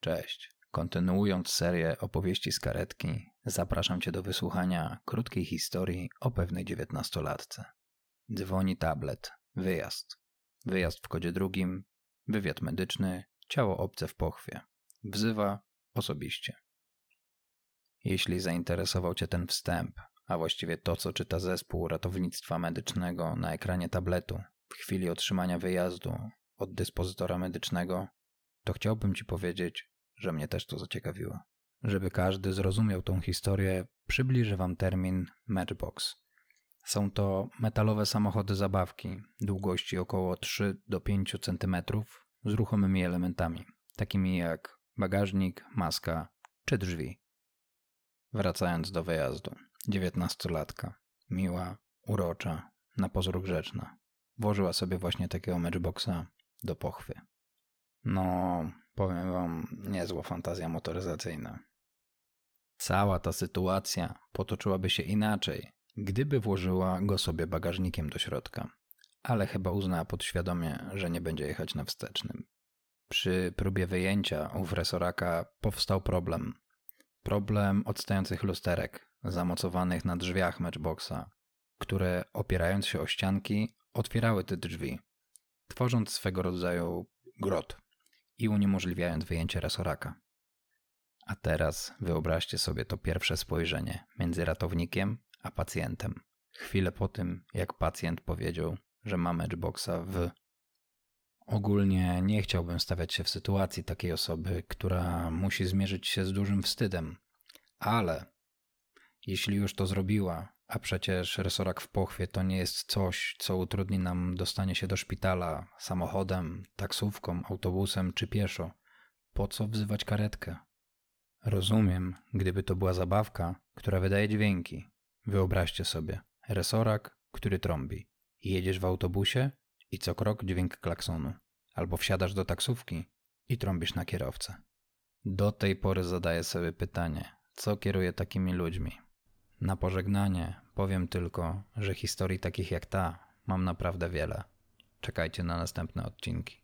Cześć. Kontynuując serię opowieści z karetki, zapraszam Cię do wysłuchania krótkiej historii o pewnej 19-latce. Dzwoni tablet. Wyjazd. Wyjazd w kodzie drugim. Wywiad medyczny. Ciało obce w pochwie. Wzywa osobiście. Jeśli zainteresował Cię ten wstęp, a właściwie to, co czyta zespół ratownictwa medycznego na ekranie tabletu w chwili otrzymania wyjazdu od dyspozytora medycznego, to chciałbym Ci powiedzieć, że mnie też to zaciekawiło. Żeby każdy zrozumiał tą historię, przybliżę Wam termin Matchbox. Są to metalowe samochody zabawki długości około 3 do 5 cm z ruchomymi elementami, takimi jak bagażnik, maska czy drzwi. Wracając do wyjazdu. 19-latka. Miła, urocza, na pozór grzeczna. Włożyła sobie właśnie takiego Matchboxa do pochwy. No, powiem Wam, niezła fantazja motoryzacyjna. Cała ta sytuacja potoczyłaby się inaczej, gdyby włożyła go sobie bagażnikiem do środka. Ale chyba uznała podświadomie, że nie będzie jechać na wstecznym. Przy próbie wyjęcia ów resoraka powstał problem. Problem odstających lusterek, zamocowanych na drzwiach Matchboxa, które opierając się o ścianki, otwierały te drzwi, tworząc swego rodzaju grot i uniemożliwiając wyjęcie resoraka. A teraz wyobraźcie sobie to pierwsze spojrzenie między ratownikiem a pacjentem. Chwilę po tym, jak pacjent powiedział, że ma Matchboxa w... Ogólnie nie chciałbym stawiać się w sytuacji takiej osoby, która musi zmierzyć się z dużym wstydem. Ale jeśli już to zrobiła, a przecież resorak w pochwie to nie jest coś, co utrudni nam dostanie się do szpitala samochodem, taksówką, autobusem czy pieszo, po co wzywać karetkę? Rozumiem, gdyby to była zabawka, która wydaje dźwięki. Wyobraźcie sobie, resorak, który trąbi. Jedziesz w autobusie i co krok dźwięk klaksonu. Albo wsiadasz do taksówki i trąbisz na kierowcę. Do tej pory zadaję sobie pytanie, co kieruje takimi ludźmi? Na pożegnanie powiem tylko, że historii takich jak ta mam naprawdę wiele. Czekajcie na następne odcinki.